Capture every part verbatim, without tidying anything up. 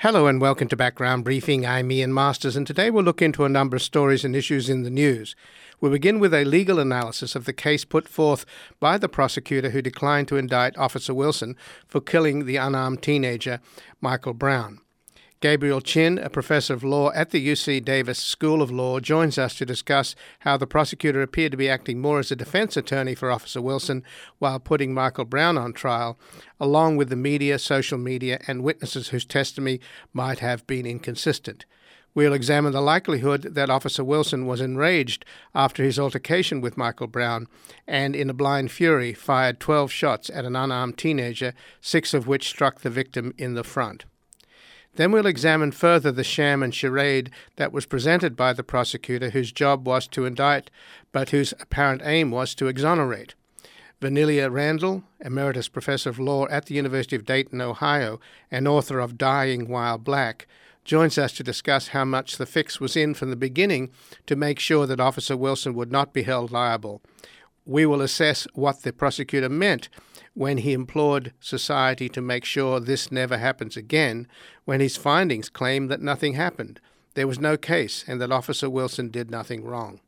Hello and welcome to Background Briefing. I'm Ian Masters, and today we'll look into a number of stories and issues in the news. We'll begin with a legal analysis of the case put forth by the prosecutor who declined to indict Officer Wilson for killing the unarmed teenager, Michael Brown. Gabriel Chin, a professor of law at the U C Davis School of Law, joins us to discuss how the prosecutor appeared to be acting more as a defense attorney for Officer Wilson while putting Michael Brown on trial, along with the media, social media, and witnesses whose testimony might have been inconsistent. We'll examine the likelihood that Officer Wilson was enraged after his altercation with Michael Brown and, in a blind fury, fired twelve shots at an unarmed teenager, six of which struck the victim in the front. Then we'll examine further the sham and charade that was presented by the prosecutor, whose job was to indict, but whose apparent aim was to exonerate. Vanilia Randall, Emeritus Professor of Law at the University of Dayton, Ohio, and author of Dying While Black, joins us to discuss how much the fix was in from the beginning to make sure that Officer Wilson would not be held liable. We will assess what the prosecutor meant when he implored society to make sure this never happens again, when his findings claim that nothing happened, there was no case, and that Officer Wilson did nothing wrong.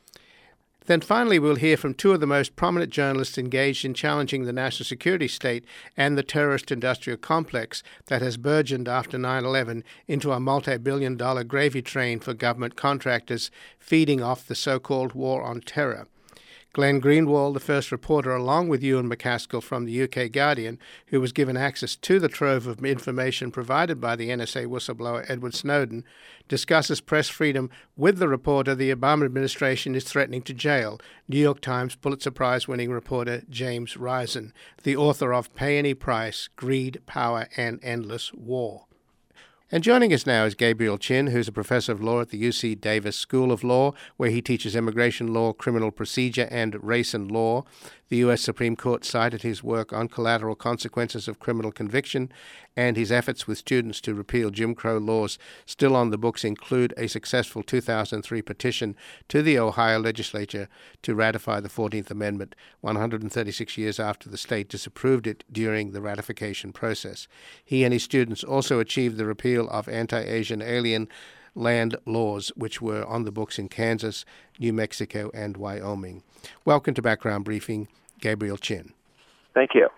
Then finally we'll hear from two of the most prominent journalists engaged in challenging the national security state and the terrorist industrial complex that has burgeoned after nine eleven into a multi-billion dollar gravy train for government contractors feeding off the so-called war on terror. Glenn Greenwald, the first reporter, along with Ewan MacAskill from the U K Guardian, who was given access to the trove of information provided by the N S A whistleblower Edward Snowden, discusses press freedom with the reporter the Obama administration is threatening to jail, New York Times Pulitzer Prize-winning reporter James Risen, the author of Pay Any Price, Greed, Power, and Endless War. And joining us now is Gabriel Chin, who's a professor of law at the U C Davis School of Law, where he teaches immigration law, criminal procedure, and race and law. The U S Supreme Court cited his work on collateral consequences of criminal conviction, and his efforts with students to repeal Jim Crow laws still on the books include a successful two thousand three petition to the Ohio legislature to ratify the fourteenth Amendment, one hundred thirty-six years after the state disapproved it during the ratification process. He and his students also achieved the repeal of anti-Asian alien land laws, which were on the books in Kansas, New Mexico, and Wyoming. Welcome to Background Briefing, Gabriel Chin. Thank you.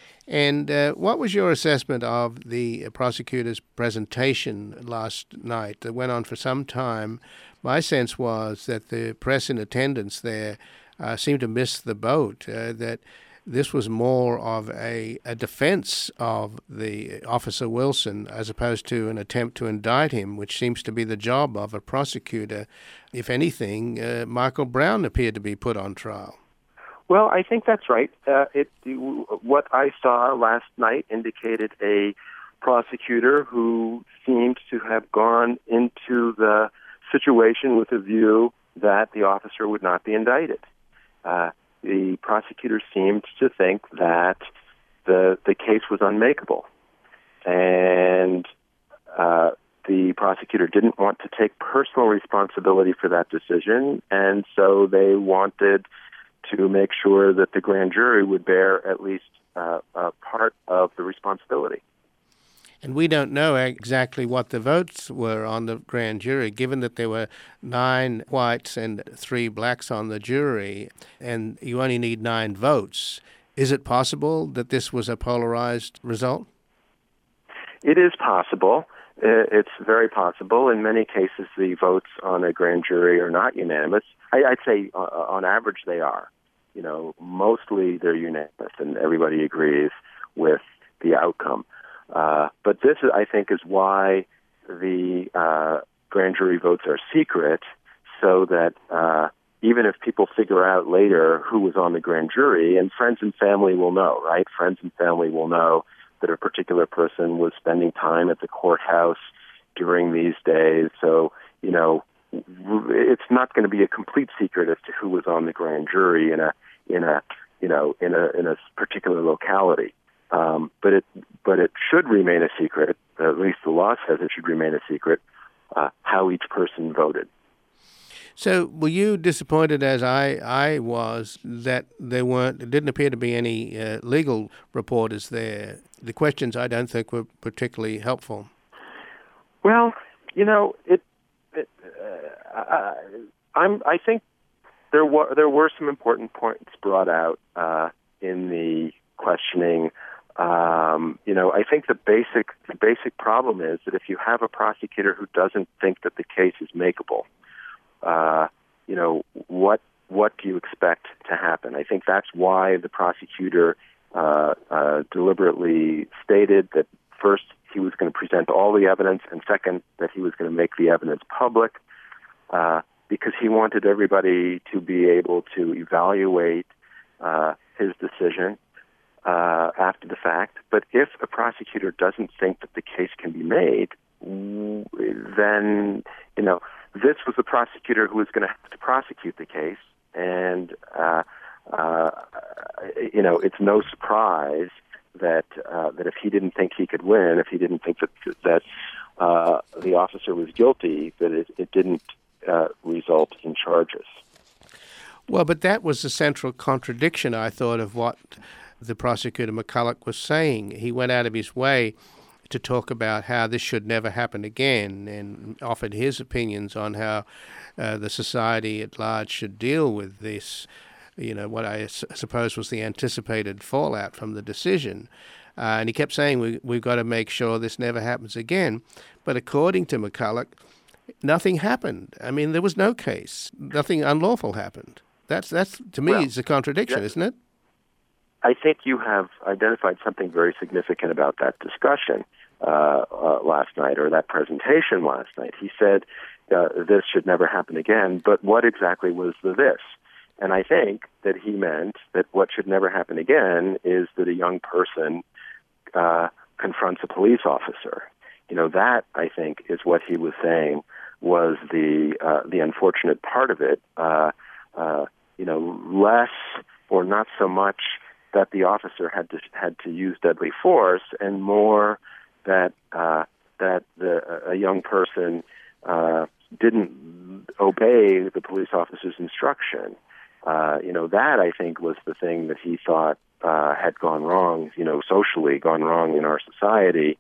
And uh, what was your assessment of the prosecutor's presentation last night that went on for some time? My sense was that the press in attendance there uh, seemed to miss the boat, uh, that this was more of a, a defense of the Officer Wilson as opposed to an attempt to indict him, which seems to be the job of a prosecutor. If anything, uh, Michael Brown appeared to be put on trial. Well, I think that's right. Uh, it, what I saw last night indicated a prosecutor who seemed to have gone into the situation with a view that the officer would not be indicted. Uh, the prosecutor seemed to think that the the case was unmakeable, and uh, the prosecutor didn't want to take personal responsibility for that decision, and so they wanted to make sure that the grand jury would bear at least uh, a part of the responsibility. And we don't know exactly what the votes were on the grand jury, given that there were nine whites and three blacks on the jury, and you only need nine votes. Is it possible that this was a polarized result? It is possible. It's very possible. In many cases, the votes on a grand jury are not unanimous. I, I'd say uh, on average they are. You know, mostly they're unanimous and everybody agrees with the outcome. Uh, but this, I think, is why the uh, grand jury votes are secret, so that uh, even if people figure out later who was on the grand jury, and friends and family will know, right? Friends and family will know that a particular person was spending time at the courthouse during these days. So, you know, it's not going to be a complete secret as to who was on the grand jury in a, in a, you know, in a in a particular locality. Um, but it but it should remain a secret, at least the law says it should remain a secret, uh, how each person voted. So were you disappointed, as I, I was, that there weren't, there didn't appear to be any uh, legal reporters there? The questions I don't think were particularly helpful. Well, you know, it. it uh, I, I'm. I think there were there were some important points brought out uh, in the questioning. Um, you know, I think the basic the basic problem is that if you have a prosecutor who doesn't think that the case is makeable, uh, you know, what what do you expect to happen? I think that's why the prosecutor uh, uh, deliberately stated that first he was going to present all the evidence, and second that he was going to make the evidence public, uh, because he wanted everybody to be able to evaluate uh, his decision Uh, after the fact. But if a prosecutor doesn't think that the case can be made, then, you know, this was the prosecutor who was going to have to prosecute the case. And, uh, uh, you know, it's no surprise that uh, that if he didn't think he could win, if he didn't think that, that uh, the officer was guilty, that it, it didn't uh, result in charges. Well, but that was the central contradiction, I thought, of what the prosecutor McCulloch was saying. He went out of his way to talk about how this should never happen again and offered his opinions on how uh, the society at large should deal with this, you know, what I s- suppose was the anticipated fallout from the decision. Uh, and he kept saying, we, we've got to make sure this never happens again. But according to McCulloch, nothing happened. I mean, there was no case. Nothing unlawful happened. That's, that's to me, well, is a contradiction, yeah. isn't it? I think you have identified something very significant about that discussion uh, uh, last night, or that presentation last night. He said uh, this should never happen again, but what exactly was the this? And I think that he meant that what should never happen again is that a young person uh, confronts a police officer. You know, that, I think, is what he was saying was the uh, the unfortunate part of it. Uh, uh, you know, less or not so much that the officer had to had to use deadly force, and more that uh, that the, a young person uh, didn't obey the police officer's instruction. Uh, you know, that I think was the thing that he thought uh, had gone wrong. You know, socially gone wrong in our society.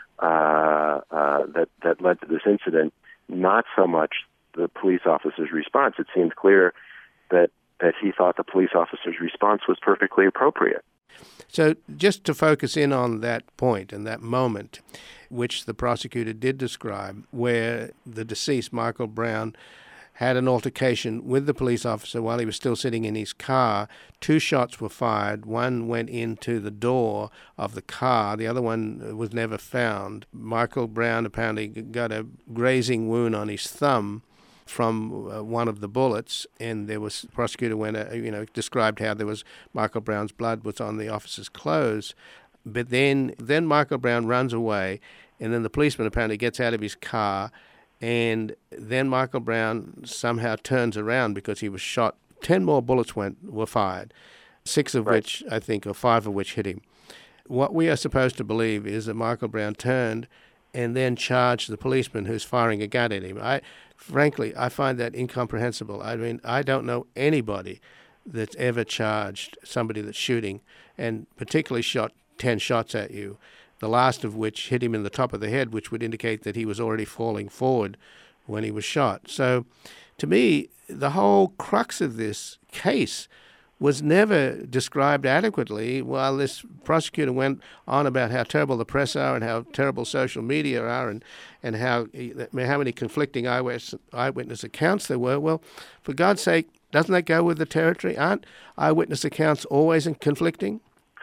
Uh, uh, that that led to this incident. Not so much the police officer's response. It seemed clear that. that he thought the police officer's response was perfectly appropriate. So just to focus in on that point and that moment, which the prosecutor did describe, where the deceased, Michael Brown, had an altercation with the police officer while he was still sitting in his car. Two shots were fired. One went into the door of the car. The other one was never found. Michael Brown apparently got a grazing wound on his thumb from uh, one of the bullets, and there was the prosecutor went, uh, you know, described how there was Michael Brown's blood was on the officer's clothes. But then, then Michael Brown runs away, and then the policeman apparently gets out of his car, and then Michael Brown somehow turns around because he was shot. Ten more bullets went were fired, six of right. which, I think, or five of which hit him. What we are supposed to believe is that Michael Brown turned and then charged the policeman who's firing a gun at him. I, frankly, I find that incomprehensible. I mean, I don't know anybody that's ever charged somebody that's shooting, and particularly shot ten shots at you, the last of which hit him in the top of the head, which would indicate that he was already falling forward when he was shot. So, to me, the whole crux of this case was never described adequately, while this prosecutor went on about how terrible the press are and how terrible social media are, and, and how how many conflicting eyewitness, eyewitness accounts there were. Well, for God's sake, doesn't that go with the territory? Aren't eyewitness accounts always conflicting?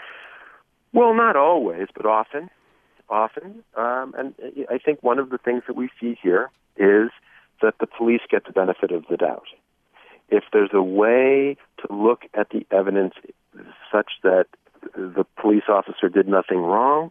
Well, not always, but often. Often. Um, and I think one of the things that we see here is that the police get the benefit of the doubt. If there's a way to look at the evidence such that the police officer did nothing wrong,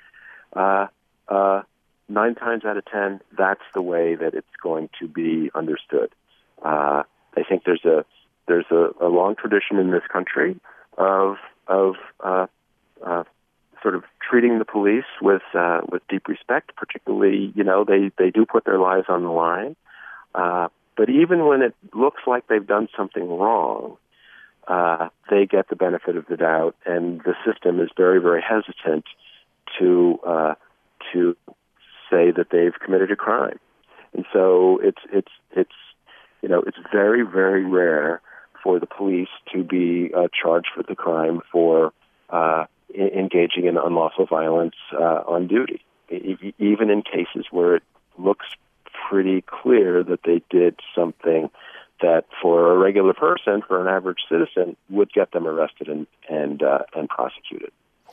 uh, uh, nine times out of ten, that's the way that it's going to be understood. Uh, I think there's a there's a, a long tradition in this country of of uh, uh, sort of treating the police with uh, with deep respect. Particularly, you know, they they do put their lives on the line. Uh, But even when it looks like they've done something wrong, uh, they get the benefit of the doubt, and the system is very, very hesitant to uh, to say that they've committed a crime. And so it's it's it's you know it's very very rare for the police to be uh, charged with the crime for uh, I- engaging in unlawful violence uh, on duty, e- even in cases where it looks pretty clear that they did something that, for a regular person, for an average citizen, would get them arrested and and uh, and prosecuted.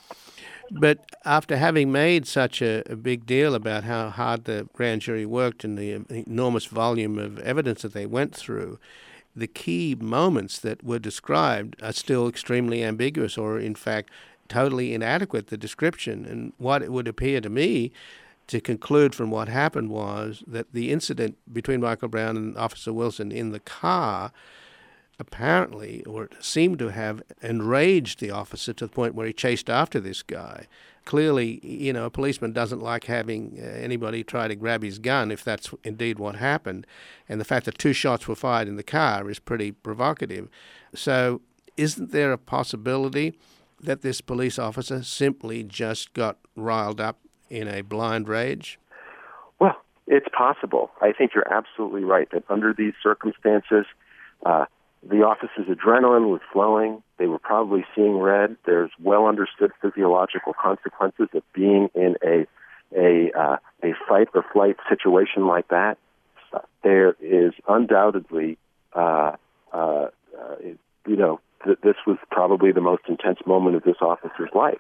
But after having made such a, a big deal about how hard the grand jury worked and the enormous volume of evidence that they went through, the key moments that were described are still extremely ambiguous, or in fact totally inadequate, the description. And what it would appear to me to conclude from what happened was that the incident between Michael Brown and Officer Wilson in the car apparently, or seemed to have, enraged the officer to the point where he chased after this guy. Clearly, you know, a policeman doesn't like having uh, anybody try to grab his gun if that's indeed what happened. And the fact that two shots were fired in the car is pretty provocative. So isn't there a possibility that this police officer simply just got riled up in a blind rage? Well, it's possible. I think you're absolutely right that under these circumstances, uh, the officer's adrenaline was flowing. They were probably seeing red. There's well understood physiological consequences of being in a a uh, a fight or flight situation like that. There is undoubtedly, uh, uh, uh, you know, th- this was probably the most intense moment of this officer's life.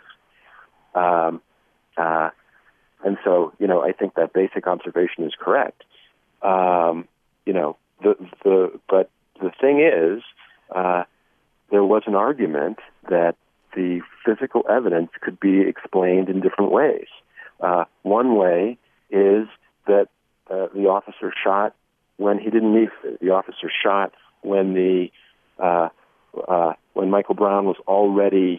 Um, uh, and so, you know, I think that basic observation is correct. Um, you know, the the but. The thing is, uh, there was an argument that the physical evidence could be explained in different ways. Uh, one way is that uh, the officer shot when he didn't need to. The officer shot when the uh, uh, when Michael Brown was already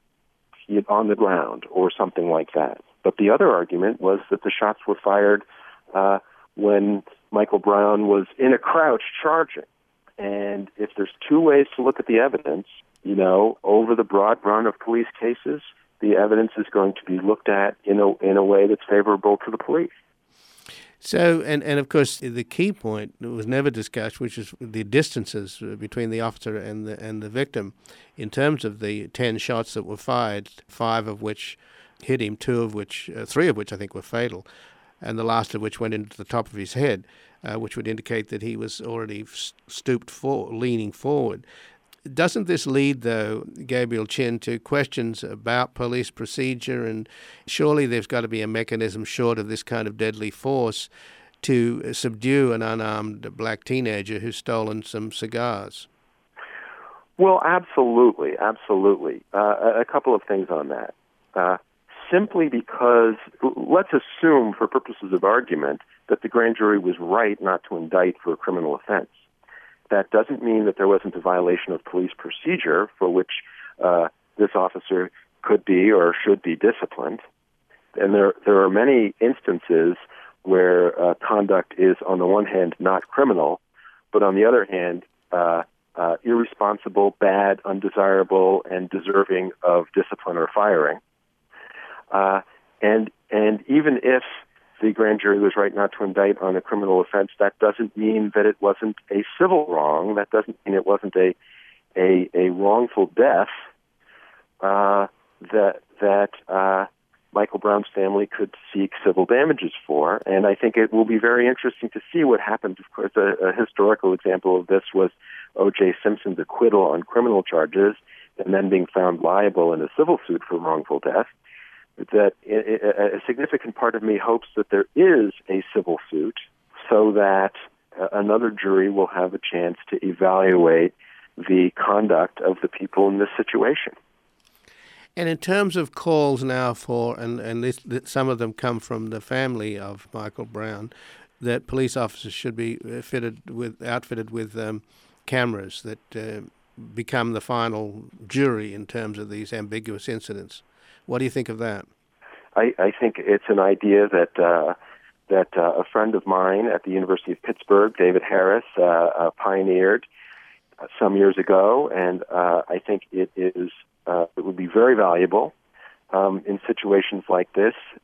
on the ground or something like that. But the other argument was that the shots were fired uh, when Michael Brown was in a crouch charging. And if there's two ways to look at the evidence, you know, over the broad run of police cases, the evidence is going to be looked at in a in a way that's favorable to the police. So, and, and of course, the key point that was never discussed, which is the distances between the officer and the and the victim, in terms of the ten shots that were fired, five of which hit him, two of which, uh, three of which I think were fatal, and the last of which went into the top of his head, uh, which would indicate that he was already stooped for, leaning forward. Doesn't this lead, though, Gabriel Chin, to questions about police procedure? And surely there's got to be a mechanism short of this kind of deadly force to subdue an unarmed black teenager who's stolen some cigars. Well, absolutely, absolutely. Uh, a couple of things on that. Uh, simply because, let's assume for purposes of argument, that the grand jury was right not to indict for a criminal offense. That doesn't mean that there wasn't a violation of police procedure for which uh, this officer could be or should be disciplined. And there there are many instances where uh, conduct is, on the one hand, not criminal, but on the other hand, uh, uh, irresponsible, bad, undesirable, and deserving of discipline or firing. Uh, and and even if the grand jury was right not to indict on a criminal offense, that doesn't mean that it wasn't a civil wrong. That doesn't mean it wasn't a a, a wrongful death uh, that that uh, Michael Brown's family could seek civil damages for. And I think it will be very interesting to see what happens. Of course, a, a historical example of this was O J Simpson's acquittal on criminal charges and then being found liable in a civil suit for wrongful death. That a significant part of me hopes that there is a civil suit so that another jury will have a chance to evaluate the conduct of the people in this situation. And in terms of calls now for, and, and this, some of them come from the family of Michael Brown, that police officers should be fitted with, outfitted with um, cameras that uh, become the final jury in terms of these ambiguous incidents. What do you think of that? I, I think it's an idea that uh, that uh, a friend of mine at the University of Pittsburgh, David Harris, uh, uh, pioneered some years ago, and uh, I think it is uh, it would be very valuable um, in situations like this. Uh,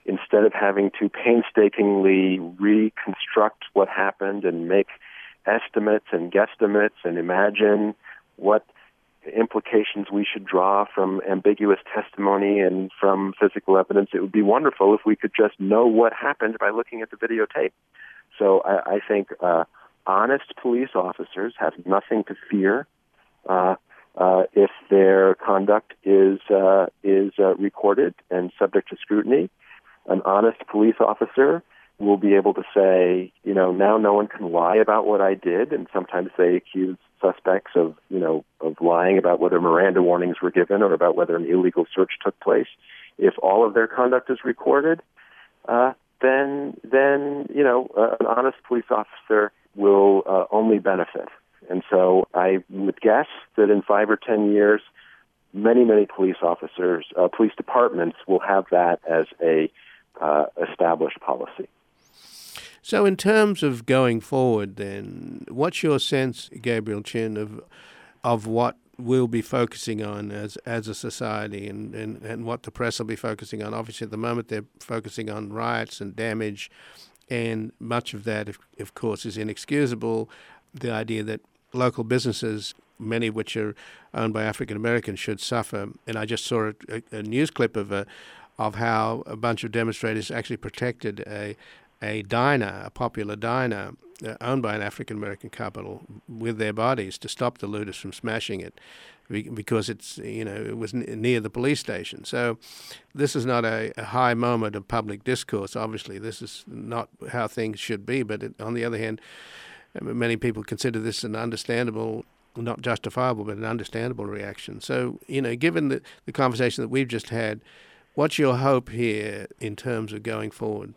instead of having to painstakingly reconstruct what happened and make estimates and guesstimates and imagine what implications we should draw from ambiguous testimony and from physical evidence, it would be wonderful if we could just know what happened by looking at the videotape. So I, I think uh, honest police officers have nothing to fear uh, uh, if their conduct is uh, is uh, recorded and subject to scrutiny. An honest police officer will be able to say, you know, now no one can lie about what I did, and sometimes they accuse suspects of, you know, of lying about whether Miranda warnings were given or about whether an illegal search took place. If all of their conduct is recorded, uh, then, then you know, uh, an honest police officer will uh, only benefit. And so I would guess that in five or ten years, many, many police officers, uh, police departments will have that as a uh, established policy. So in terms of going forward then, what's your sense, Gabriel Chin, of of what we'll be focusing on as as a society and, and, and what the press will be focusing on? Obviously at the moment they're focusing on riots and damage, and much of that, of, of course, is inexcusable. The idea that local businesses, many of which are owned by African Americans, should suffer. And I just saw a, a news clip of a, of how a bunch of demonstrators actually protected a a diner, a popular diner, uh, owned by an African-American couple, with their bodies to stop the looters from smashing it, because it's, you know, it was n- near the police station. So this is not a, a high moment of public discourse. Obviously, this is not how things should be. But it, on the other hand, many people consider this an understandable, not justifiable, but an understandable reaction. So, you know, given the, the conversation that we've just had, what's your hope here in terms of going forward?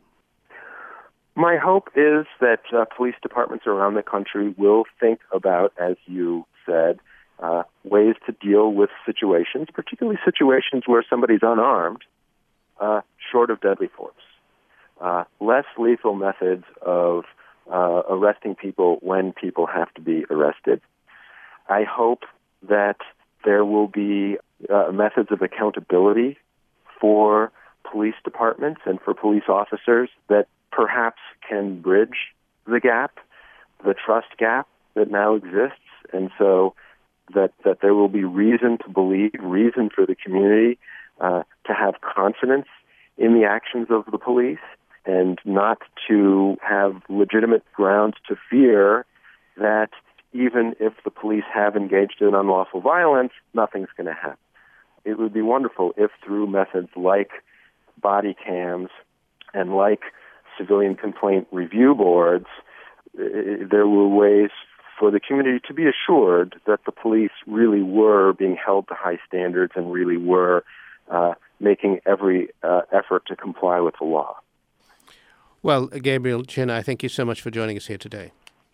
My hope is that uh, police departments around the country will think about, as you said, uh, ways to deal with situations, particularly situations where somebody's unarmed, uh, short of deadly force. Uh, less lethal methods of uh, arresting people when people have to be arrested. I hope that there will be uh, methods of accountability for police departments and for police officers that perhaps can bridge the gap, the trust gap that now exists, and so that, that there will be reason to believe, reason for the community uh, to have confidence in the actions of the police, and not to have legitimate grounds to fear that even if the police have engaged in unlawful violence, nothing's going to happen. It would be wonderful if through methods like body cams and like civilian complaint review boards, there were ways for the community to be assured that the police really were being held to high standards and really were uh, making every uh, effort to comply with the law. Well, Gabriel Chin, I thank you so much for joining us here today.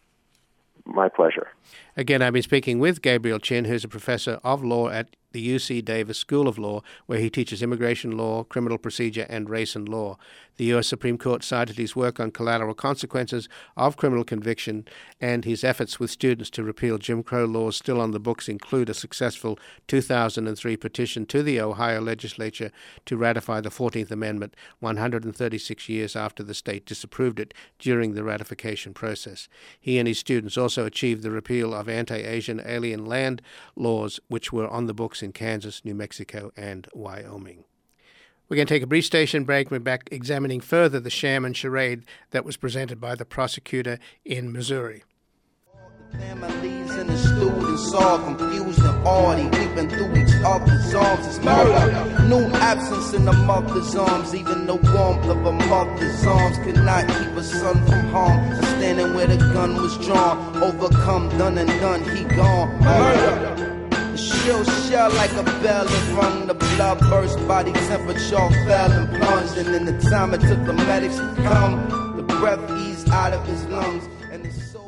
My pleasure. Again, I've been speaking with Gabriel Chin, who's a professor of law at the U C Davis School of Law, where he teaches immigration law, criminal procedure, and race and law. The U S Supreme Court cited his work on collateral consequences of criminal conviction, and his efforts with students to repeal Jim Crow laws still on the books include a successful two thousand three petition to the Ohio legislature to ratify the fourteenth Amendment one hundred thirty-six years after the state disapproved it during the ratification process. He and his students also achieved the repeal of anti-Asian alien land laws, which were on the books in Kansas, New Mexico, and Wyoming. We're going to take a brief station break. We're back examining further the sham and charade that was presented by the prosecutor in Missouri. The families and the students all confused and already weeping through each other's arms. It's murder. New absence in the mother's arms. Even the warmth of a mother's arms could not keep a son from harm. And standing where the gun was drawn, overcome, done and done, he gone. Murder. She'll shell like a bell and rung. The blood burst, body temperature fell and plunged. And in the time it took the medics to come, the breath eased out of his lungs. And it's so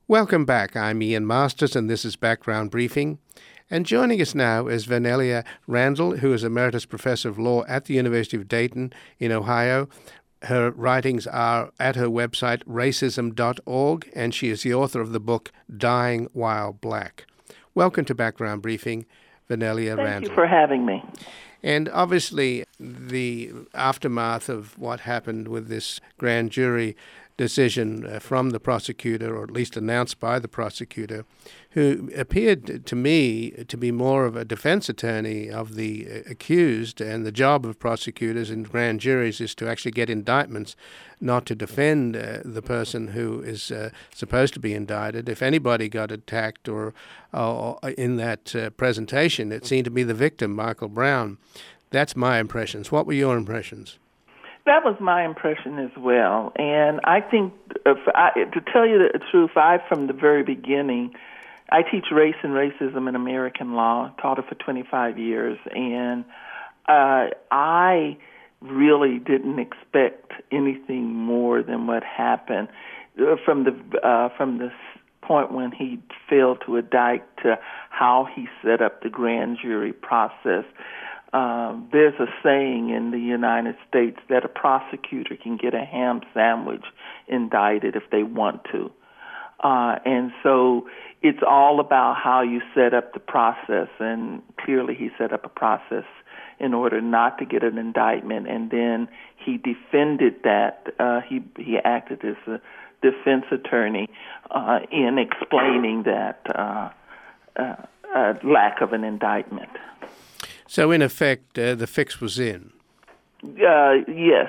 Welcome back. I'm Ian Masters, and this is Background Briefing. And joining us now is Vernelia Randall, who is Emeritus Professor of Law at the University of Dayton in Ohio. Her writings are at her website, racism dot org, and she is the author of the book, Dying While Black. Welcome to Background Briefing, Vernelia Randall. Thank you for having me. And obviously, the aftermath of what happened with this grand jury decision uh, from the prosecutor, or at least announced by the prosecutor, who appeared to me to be more of a defense attorney of the uh, accused, and the job of prosecutors and grand juries is to actually get indictments, not to defend uh, the person who is uh, supposed to be indicted. If anybody got attacked or uh, in that uh, presentation, it seemed to be the victim, Michael Brown. That's my impressions. What were your impressions? That was my impression as well. And I think, if I, to tell you the truth, I, from the very beginning, I teach race and racism in American law, taught it for twenty-five years, and uh, I really didn't expect anything more than what happened from the uh, from the point when he failed to indict to how he set up the grand jury process. Uh, there's a saying in the United States that a prosecutor can get a ham sandwich indicted if they want to. Uh, and so it's all about how you set up the process, and clearly he set up a process in order not to get an indictment, and then he defended that. Uh, he, he acted as a defense attorney uh, in explaining that uh, uh, uh, lack of an indictment. So, in effect, uh, the fix was in. Uh, yes.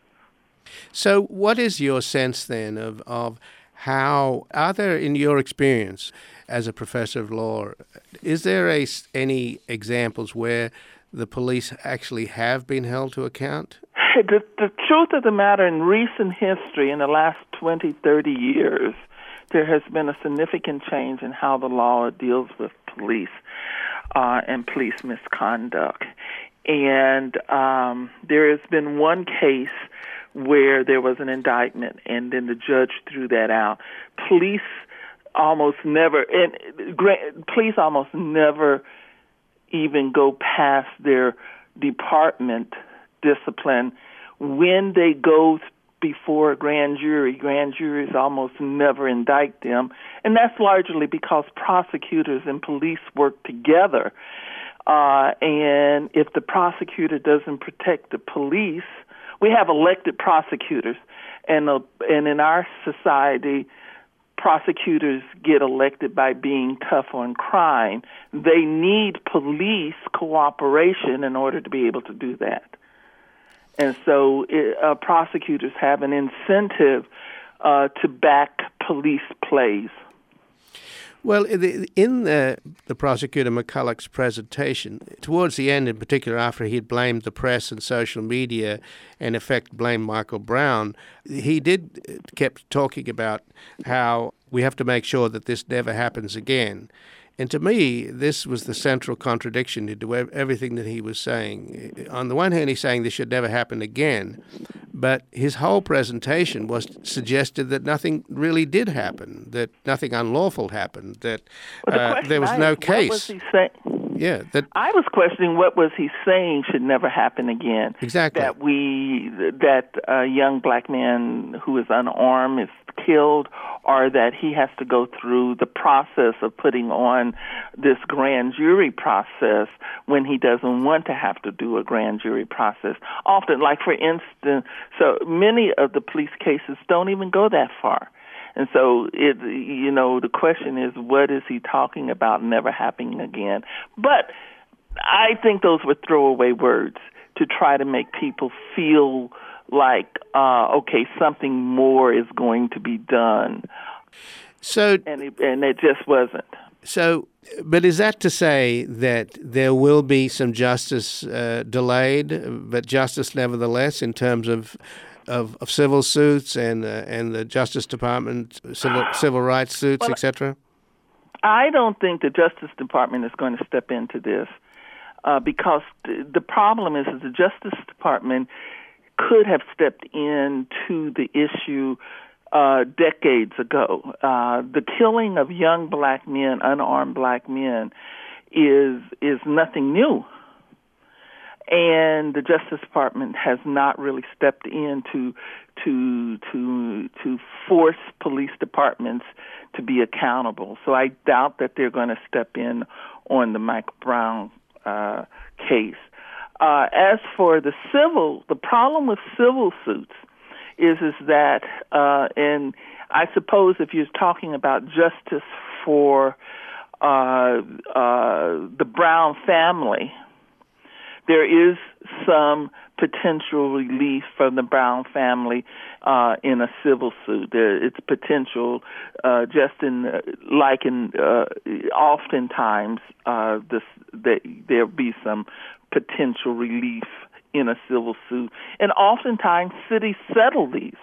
So, what is your sense then of, of how, are there, in your experience as a professor of law, is there a, any examples where the police actually have been held to account? The, the truth of the matter, in recent history, in the last twenty, thirty years, there has been a significant change in how the law deals with police. Uh, and police misconduct. And um, there has been one case where there was an indictment, and then the judge threw that out. Police almost never, and police almost never even go past their department discipline. When they go before a grand jury, grand juries almost never indict them, and that's largely because prosecutors and police work together. Uh, and if the prosecutor doesn't protect the police, we have elected prosecutors, and uh, and in our society, prosecutors get elected by being tough on crime. They need police cooperation in order to be able to do that. And so it, uh, prosecutors have an incentive uh, to back police plays. Well, in the, the prosecutor McCulloch's presentation, towards the end in particular, after he had blamed the press and social media, and in effect blamed Michael Brown, he did kept talking about how we have to make sure that this never happens again. And to me, this was the central contradiction to everything that he was saying. On the one hand, he's saying this should never happen again, but his whole presentation was suggested that nothing really did happen, that nothing unlawful happened, that well, the uh, there was I no asked, case. What was he saying? Yeah, that I was questioning what was he saying should never happen again. Exactly. That we that a young black man who is unarmed is killed, or that he has to go through the process of putting on this grand jury process when he doesn't want to have to do a grand jury process. Often, like for instance, so many of the police cases don't even go that far. And so, it, you know, the question is, what is he talking about never happening again? But I think those were throwaway words to try to make people feel like, uh, okay, something more is going to be done. So, and it, and it just wasn't. So, but is that to say that there will be some justice uh, delayed, but justice nevertheless in terms of Of, of civil suits and uh, and the Justice Department civil civil rights suits, well, et cetera? I don't think the Justice Department is going to step into this uh, because th- the problem is that the Justice Department could have stepped into the issue uh, decades ago. Uh, the killing of young black men, unarmed black men, is is nothing new. And the Justice Department has not really stepped in to to to to force police departments to be accountable. So I doubt that they're going to step in on the Michael Brown uh, case. Uh, as for the civil, the problem with civil suits is is that, uh, and I suppose if you're talking about justice for uh, uh, the Brown family, there is some potential relief from the Brown family uh, in a civil suit. There, it's potential, uh, just in uh, like in uh, oftentimes uh, this that there'll be some potential relief in a civil suit, and oftentimes cities settle these.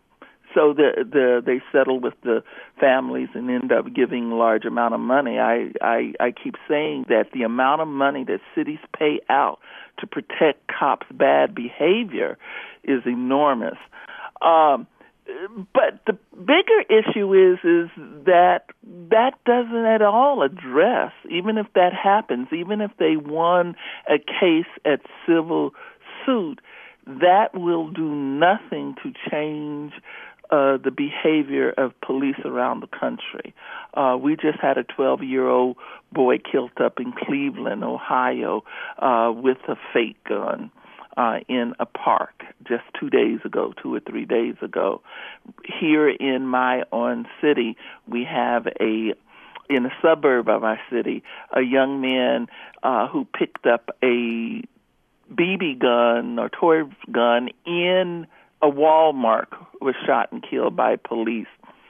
So the, the they settle with the families and end up giving a large amount of money. I, I I keep saying that the amount of money that cities pay out to protect cops' bad behavior is enormous. Um, but the bigger issue is is that that doesn't at all address, even if that happens, even if they won a case at civil suit, that will do nothing to change Uh, the behavior of police around the country. Uh, we just had a twelve-year-old boy killed up in Cleveland, Ohio, uh, with a fake gun uh, in a park just two days ago, two or three days ago. Here in my own city, we have a, in a suburb of our city, a young man uh, who picked up a B B gun or toy gun in a Walmart, was shot and killed by police.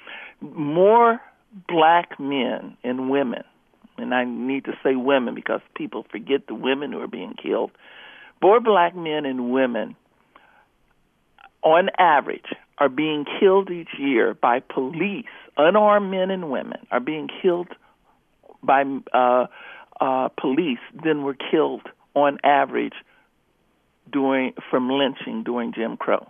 More black men and women, and I need to say women because people forget the women who are being killed. More black men and women, on average, are being killed each year by police. Unarmed men and women are being killed by uh, uh, police than were killed on average during from lynching during Jim Crow.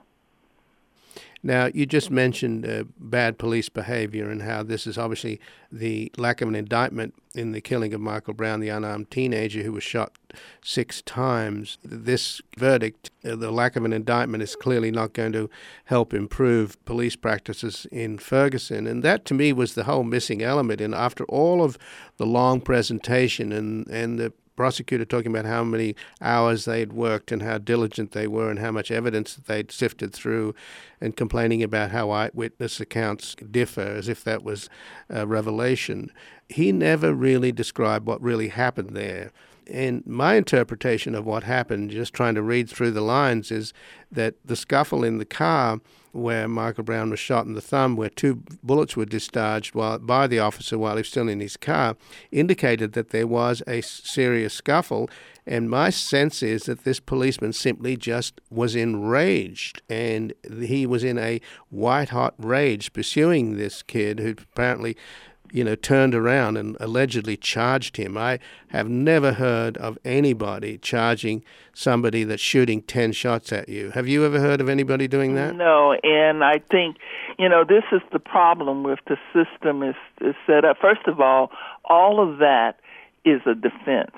Now, you just mentioned uh, bad police behavior and how this is obviously the lack of an indictment in the killing of Michael Brown, the unarmed teenager who was shot six times. This verdict, uh, the lack of an indictment, is clearly not going to help improve police practices in Ferguson. And that, to me, was the whole missing element. And after all of the long presentation and, and the prosecutor talking about how many hours they'd worked and how diligent they were and how much evidence that they'd sifted through, and complaining about how eyewitness accounts differ as if that was a revelation. He never really described what really happened there. And my interpretation of what happened, just trying to read through the lines, is that the scuffle in the car where Michael Brown was shot in the thumb, where two bullets were discharged while, by the officer while he was still in his car, indicated that there was a serious scuffle. And my sense is that this policeman simply just was enraged, and he was in a white-hot rage pursuing this kid who apparently, you know, turned around and allegedly charged him. I have never heard of anybody charging somebody that's shooting ten shots at you. Have you ever heard of anybody doing that? No, and I think, you know, this is the problem with the system is, is set up. First of all, all of that is a defense.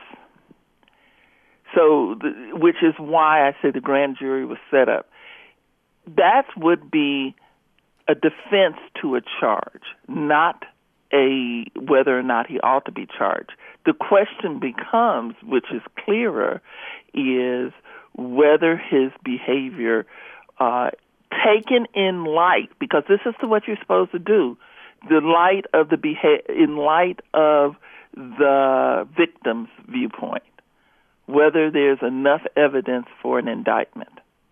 So, the, which is why I say the grand jury was set up. That would be a defense to a charge, not a whether or not he ought to be charged. The question becomes, which is clearer, is whether his behavior, uh, taken in light, because this is what you're supposed to do, the light of the beha- in light of the victim's viewpoint, whether there's enough evidence for an indictment.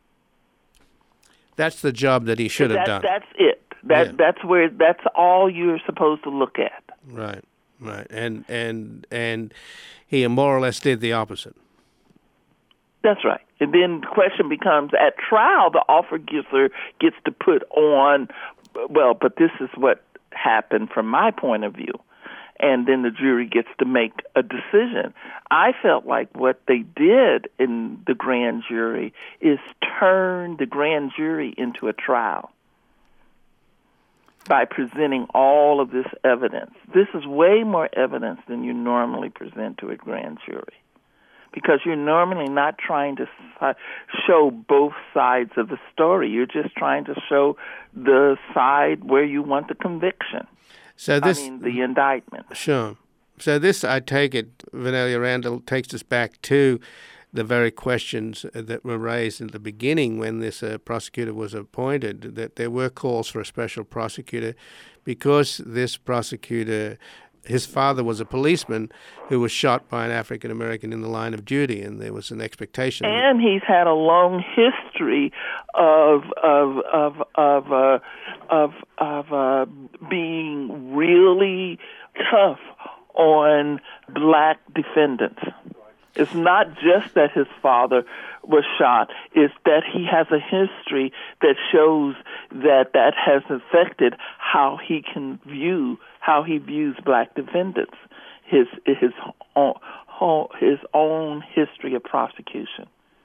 That's the job that he should have that, done. That's it. That yeah. that's where that's all you're supposed to look at. Right, right, and and and he more or less did the opposite. That's right. And then the question becomes, at trial, the officer gets to put on, well, but this is what happened from my point of view. And then the jury gets to make a decision. I felt like what they did in the grand jury is turn the grand jury into a trial. by presenting all of this evidence. This is way more evidence than you normally present to a grand jury, because you're normally not trying to show both sides of the story. You're just trying to show the side where you want the conviction. So this, I mean, the indictment. Sure. So this, I take it, Vanelia Randall, takes us back to the very questions that were raised in the beginning when this uh, prosecutor was appointed, that there were calls for a special prosecutor because this prosecutor, his father was a policeman who was shot by an African American in the line of duty, and there was an expectation. And he's had a long history of of of of uh, of of uh, being really tough on black defendants. It's not just that his father was shot, it's that he has a history that shows that that has affected how he can view, how he views black defendants, his his own, his own history of prosecution.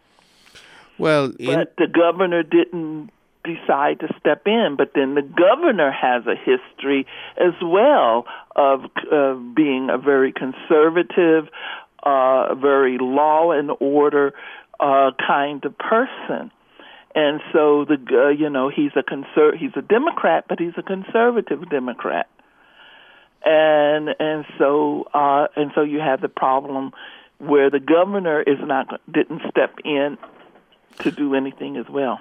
Well, in- but the governor didn't decide to step in, but then the governor has a history as well of uh, being a very conservative, Uh, very law and order uh, kind of person, and so the uh, you know he's a conser- he's a Democrat, but he's a conservative Democrat, and and so uh, and so you have the problem where the governor is not didn't step in to do anything as well.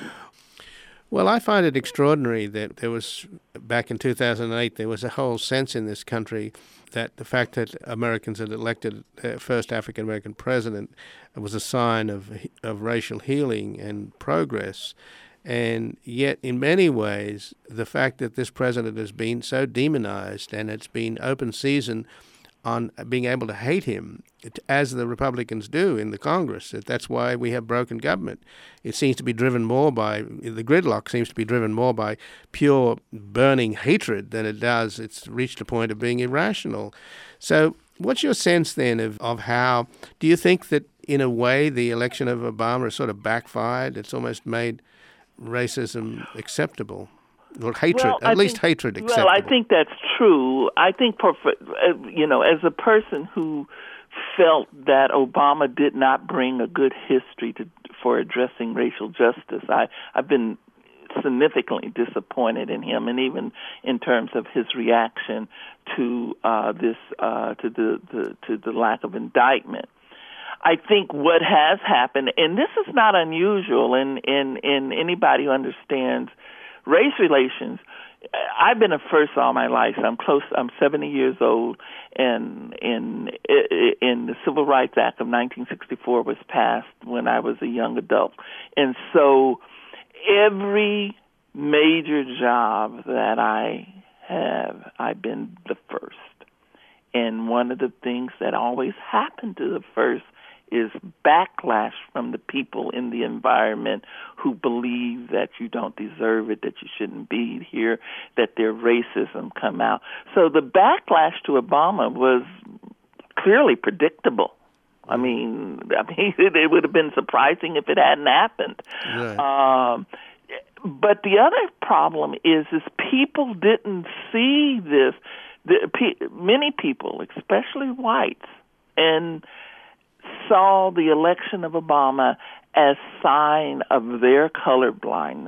Well, I find it extraordinary that there was, back in two thousand eight, there was a whole sense in this country that the fact that Americans had elected their first African-American president was a sign of of racial healing and progress. And yet, in many ways, the fact that this president has been so demonized and it's been open season on being able to hate him, as the Republicans do in the Congress. That's why we have broken government. It seems to be driven more by, the gridlock seems to be driven more by pure burning hatred than it does. It's reached a point of being irrational. So what's your sense then of, of how, do you think that in a way the election of Obama has sort of backfired? It's almost made racism acceptable. Or hatred, well, at I least think, hatred acceptable. Well, I think that's true. I think, for, you know, as a person who felt that Obama did not bring a good history to, for addressing racial justice, I, I've been significantly disappointed in him, and even in terms of his reaction to uh, this, uh, to the, the to the lack of indictment. I think what has happened, and this is not unusual in in, in anybody who understands race relations. I've been a first all my life. I'm close. I'm seventy years old, and in in the Civil Rights Act of nineteen sixty-four was passed when I was a young adult, and so every major job that I have, I've been the first. And one of the things that always happened to the first is backlash from the people in the environment who believe that you don't deserve it, that you shouldn't be here, that their racism come out. So the backlash to Obama was clearly predictable. I mean, I mean, it would have been surprising if it hadn't happened. Right. Um, but the other problem is, is people didn't see this. The, pe- many people, especially whites, and saw the election of Obama as sign of their colorblindness.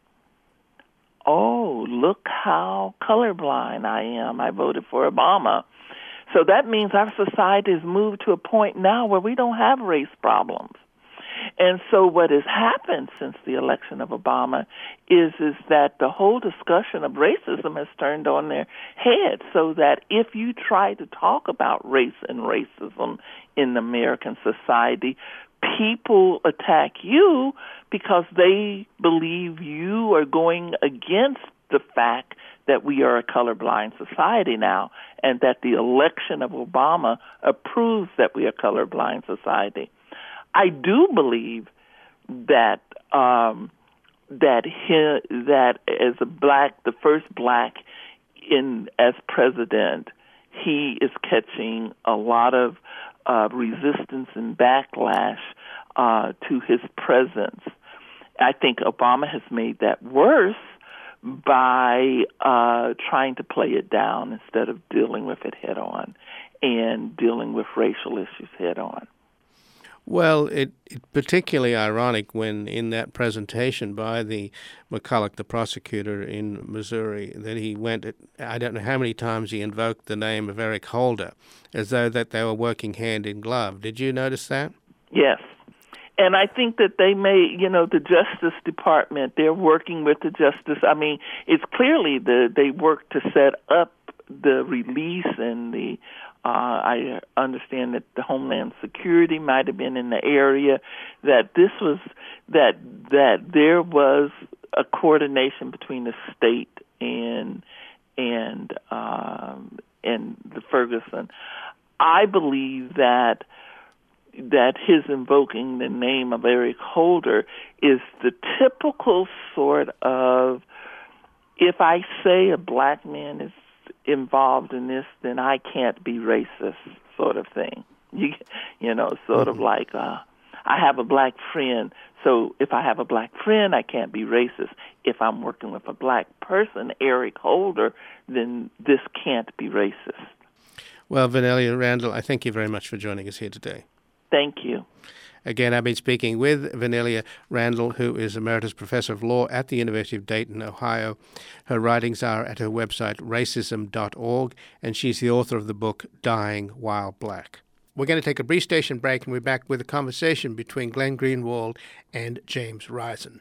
Oh, look how colorblind I am. I voted for Obama. So that means our society has moved to a point now where we don't have race problems. And so what has happened since the election of Obama is is that the whole discussion of racism has turned on their head, so that if you try to talk about race and racism in American society, people attack you because they believe you are going against the fact that we are a colorblind society now, and that the election of Obama approves that we are a colorblind society. I do believe that um, that he, that as a black, the first black in as president, he is catching a lot of uh, resistance and backlash uh, to his presence. I think Obama has made that worse by uh, trying to play it down instead of dealing with it head on and dealing with racial issues head on. Well, it, it particularly ironic when in that presentation by the McCulloch, the prosecutor in Missouri, that he went, at, I don't know how many times he invoked the name of Eric Holder, as though that they were working hand in glove. Did you notice that? Yes. And I think that they may, you know, the Justice Department, they're working with the Justice. I mean, it's clearly the they work to set up the release and the Uh, I understand that the Homeland Security might have been in the area, that this was, that that there was a coordination between the state and and um, and the Ferguson. I believe that that his invoking the name of Eric Holder is the typical sort of, if I say a black man is involved in this, then I can't be racist, sort of thing. You, you know, sort mm-hmm. of like uh, I have a black friend, so if I have a black friend, I can't be racist. If I'm working with a black person, Eric Holder, then this can't be racist. Well, Vernellia Randall, I thank you very much for joining us here today. Thank you. Again, I've been speaking with Vernellia Randall, who is Emeritus Professor of Law at the University of Dayton, Ohio. Her writings are at her website, racism dot org, and she's the author of the book, Dying While Black. We're going to take a brief station break, and we're back with a conversation between Glenn Greenwald and James Risen.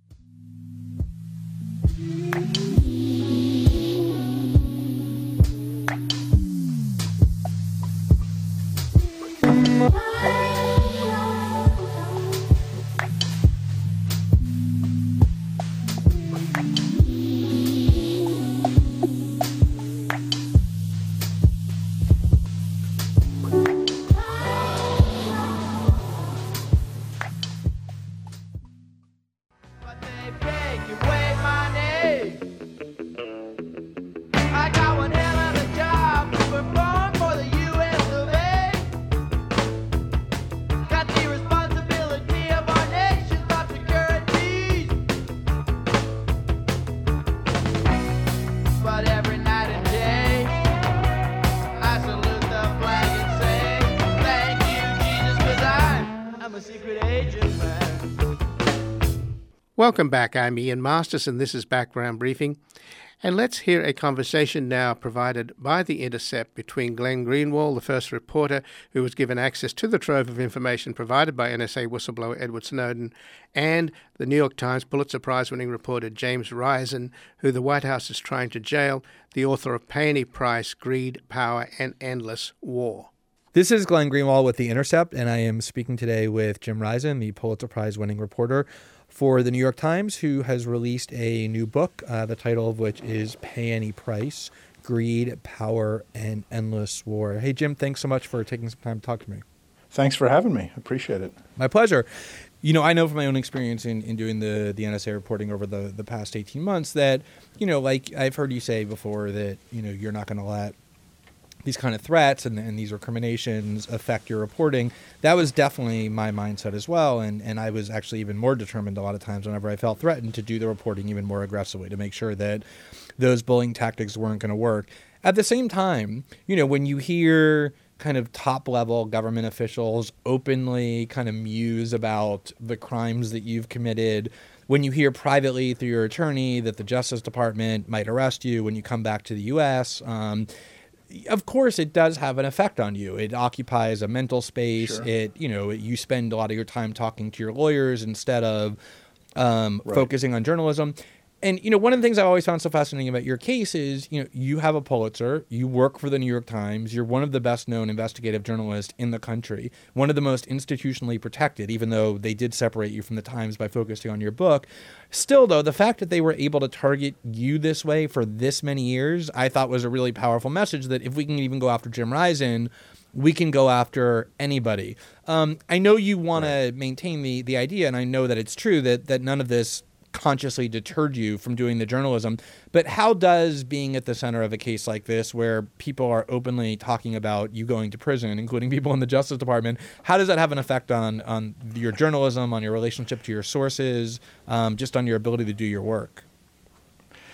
Welcome back. I'm Ian Masters, and this is Background Briefing. And let's hear a conversation now provided by The Intercept between Glenn Greenwald, the first reporter who was given access to the trove of information provided by N S A whistleblower Edward Snowden, and the New York Times Pulitzer Prize-winning reporter James Risen, who the White House is trying to jail, the author of Pay Any Price, Greed, Power, and Endless War. This is Glenn Greenwald with The Intercept, and I am speaking today with Jim Risen, the Pulitzer Prize-winning reporter for the New York Times, who has released a new book, uh, the title of which is Pay Any Price, Greed, Power, and Endless War. Hey, Jim, thanks so much for taking some time to talk to me. Thanks for having me. Appreciate it. My pleasure. You know, I know from my own experience in, in doing the, the N S A reporting over the, the past eighteen months that, you know, like I've heard you say before that, you know, you're not going to let these kind of threats and, and these recriminations affect your reporting. That was definitely my mindset as well. And, and I was actually even more determined a lot of times whenever I felt threatened to do the reporting even more aggressively to make sure that those bullying tactics weren't going to work. At the same time, you know, when you hear kind of top level government officials openly kind of muse about the crimes that you've committed, when you hear privately through your attorney that the Justice Department might arrest you when you come back to the U S, um, of course, it does have an effect on you. It occupies a mental space. Sure. It, you know, you spend a lot of your time talking to your lawyers instead of um, right. focusing on journalism. And, you know, one of the things I've always found so fascinating about your case is, you know, you have a Pulitzer, you work for the New York Times, you're one of the best known investigative journalists in the country, one of the most institutionally protected, even though they did separate you from the Times by focusing on your book. Still, though, the fact that they were able to target you this way for this many years, I thought was a really powerful message that if we can even go after Jim Risen, we can go after anybody. Um, I know you want right. to maintain the the idea, and I know that it's true, that that none of this consciously deterred you from doing the journalism. But how does being at the center of a case like this, where people are openly talking about you going to prison, including people in the Justice Department, how does that have an effect on, on your journalism, on your relationship to your sources, um, just on your ability to do your work?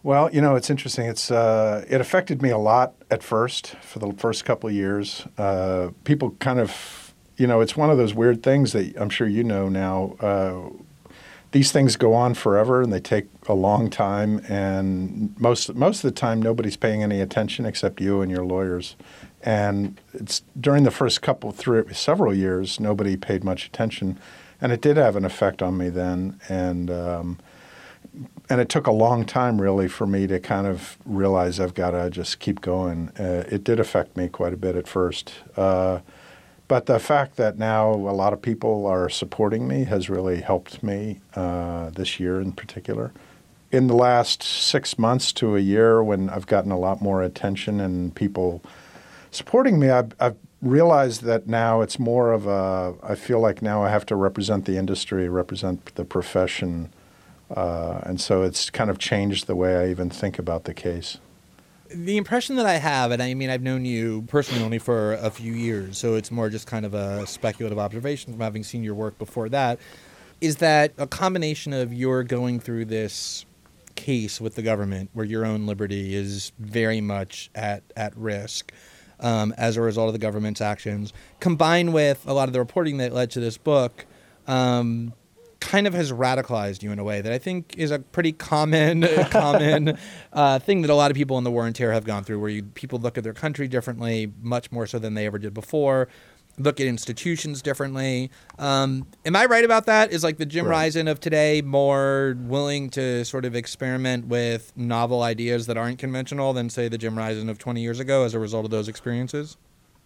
Well, you know, it's interesting. It's uh, it affected me a lot at first for the first couple of years. Uh, people kind of, you know, it's one of those weird things that I'm sure you know now. Uh, these things go on forever and they take a long time, and most most of the time nobody's paying any attention except you and your lawyers. And it's during the first couple, three, several years, nobody paid much attention, and it did have an effect on me then. And um, And it took a long time, really, for me to kind of realize I've got to just keep going. Uh, it did affect me quite a bit at first. Uh, but the fact that now a lot of people are supporting me has really helped me uh, this year in particular. In the last six months to a year, when I've gotten a lot more attention and people supporting me, I've, I've realized that now it's more of a, I feel like now I have to represent the industry, represent the profession. Uh, and so it's kind of changed the way I even think about the case. The impression that I have, and I mean, I've known you personally only for a few years, so it's more just kind of a speculative observation from having seen your work before that, is that a combination of your going through this case with the government where your own liberty is very much at, at risk um, as a result of the government's actions, combined with a lot of the reporting that led to this book, um, kind of has radicalized you in a way that I think is a pretty common common uh, thing that a lot of people in the war and terror have gone through, where you, people look at their country differently, much more so than they ever did before, look at institutions differently. Um, am I right about that? Is like the Jim Right. Risen of today more willing to sort of experiment with novel ideas that aren't conventional than, say, the Jim Risen of twenty years ago as a result of those experiences?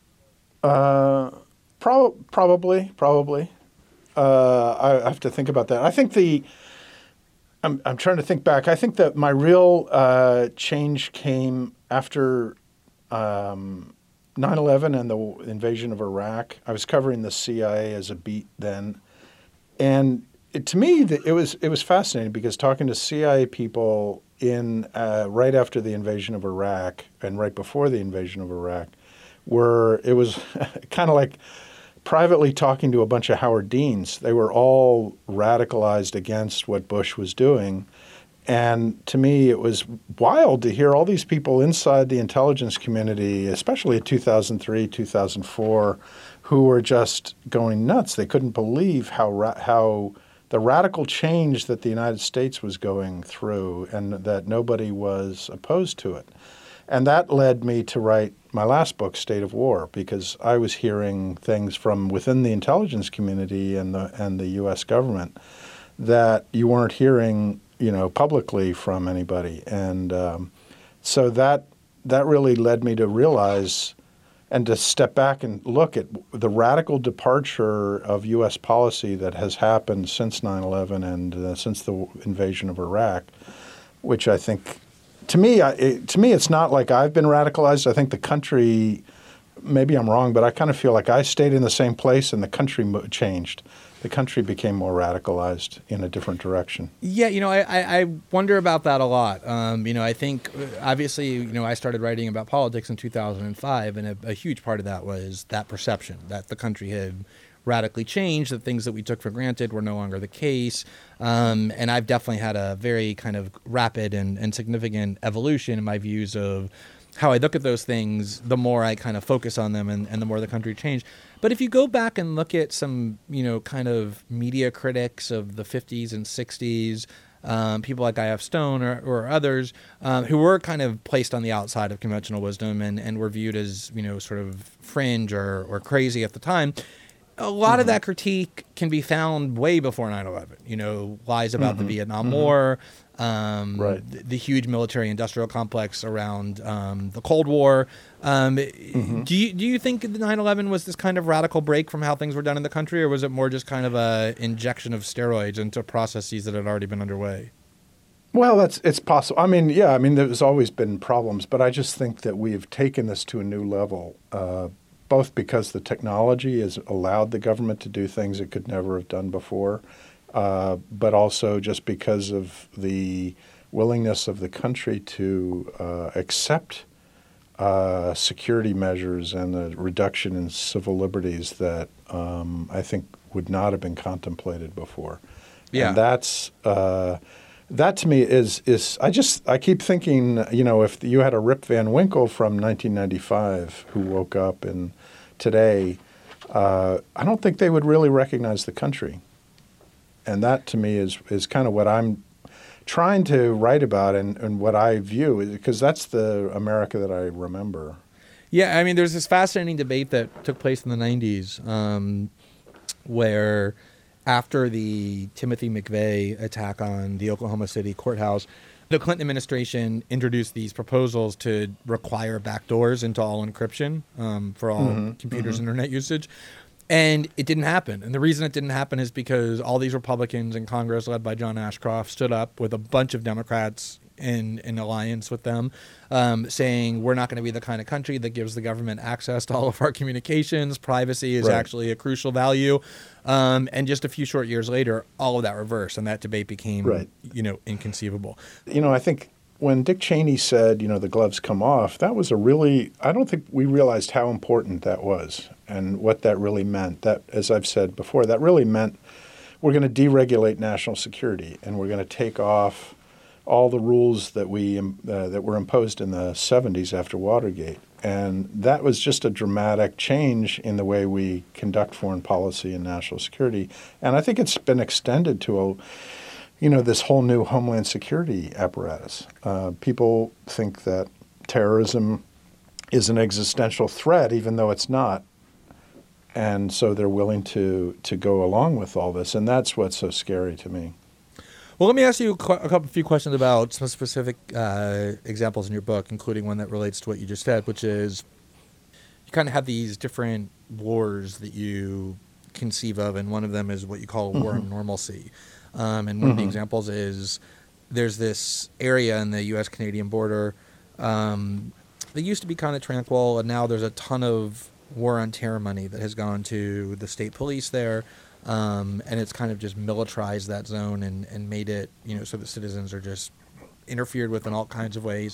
Uh, prob- probably, probably. Uh, I, I have to think about that. I think the, I'm I'm trying to think back. I think that my real uh, change came after um, nine eleven and the invasion of Iraq. I was covering the C I A as a beat then, and it, to me the, it was it was fascinating because talking to C I A people in uh, right after the invasion of Iraq and right before the invasion of Iraq, were it was kind of like privately talking to a bunch of Howard Deans. They were all radicalized against what Bush was doing. And to me, it was wild to hear all these people inside the intelligence community, especially in two thousand three, two thousand four, who were just going nuts. They couldn't believe how ra- how the radical change that the United States was going through and that nobody was opposed to it. And that led me to write my last book, State of War, because I was hearing things from within the intelligence community and the and the U S government that you weren't hearing, you know, publicly from anybody. And um, so that that really led me to realize and to step back and look at the radical departure of U S policy that has happened since nine eleven and uh, since the invasion of Iraq, which I think To me, I, it, to me, it's not like I've been radicalized. I think the country, maybe I'm wrong, but I kind of feel like I stayed in the same place and the country mo- changed. The country became more radicalized in a different direction. Yeah, you know, I, I, I wonder about that a lot. Um, you know, I think, obviously, you know, I started writing about politics in two thousand five, and a, a huge part of that was that perception that the country had radically changed, that things that we took for granted were no longer the case. Um, and I've definitely had a very kind of rapid and, and significant evolution in my views of how I look at those things, the more I kind of focus on them and, and the more the country changed. But if you go back and look at some, you know, kind of media critics of the fifties and sixties, um, people like I F Stone or, or others um, who were kind of placed on the outside of conventional wisdom and, and were viewed as, you know, sort of fringe or, or crazy at the time, a lot mm-hmm. of that critique can be found way before nine eleven. You know, lies about mm-hmm. the Vietnam mm-hmm. War, um, right. the, the huge military-industrial complex around um, the Cold War. Um, mm-hmm. Do you do you think nine eleven was this kind of radical break from how things were done in the country, or was it more just kind of a injection of steroids into processes that had already been underway? Well, that's it's possible. I mean, yeah, I mean, there's always been problems, but I just think that we've taken this to a new level. Uh, both because the technology has allowed the government to do things it could never have done before, uh, but also just because of the willingness of the country to uh, accept uh, security measures and the reduction in civil liberties that um, I think would not have been contemplated before. Yeah. And that's uh, that to me is is I just I keep thinking, you know, if you had a Rip Van Winkle from nineteen ninety-five who woke up and today, uh, I don't think they would really recognize the country. And that to me is is kind of what I'm trying to write about and, and what I view, because that's the America that I remember. Yeah, I mean, there's this fascinating debate that took place in the nineties um, where after the Timothy McVeigh attack on the Oklahoma City courthouse, the Clinton administration introduced these proposals to require backdoors into all encryption um, for all mm-hmm, computers' mm-hmm. internet usage. And it didn't happen. And the reason it didn't happen is because all these Republicans in Congress, led by John Ashcroft, stood up with a bunch of Democrats in, in alliance with them, um, saying we're not going to be the kind of country that gives the government access to all of our communications. Privacy is right. actually a crucial value. Um, and just a few short years later, all of that reversed, and that debate became, right. you know, inconceivable. You know, I think when Dick Cheney said, you know, the gloves come off, that was a really, I don't think we realized how important that was and what that really meant. That, as I've said before, that really meant we're going to deregulate national security and we're going to take off all the rules that we uh, that were imposed in the seventies after Watergate. And that was just a dramatic change in the way we conduct foreign policy and national security. And I think it's been extended to a you know, this whole new homeland security apparatus. Uh, people think that terrorism is an existential threat, even though it's not. And so they're willing to to go along with all this. And that's what's so scary to me. Well, let me ask you a couple, few questions about some specific uh, examples in your book, including one that relates to what you just said, which is you kind of have these different wars that you conceive of, and one of them is what you call a war mm-hmm. on normalcy. Um, and one mm-hmm. of the examples is there's this area in the U S Canadian border um, that used to be kind of tranquil, and now there's a ton of war on terror money that has gone to the state police there, um, and it's kind of just militarized that zone and, and made it, you know, so that citizens are just interfered with in all kinds of ways.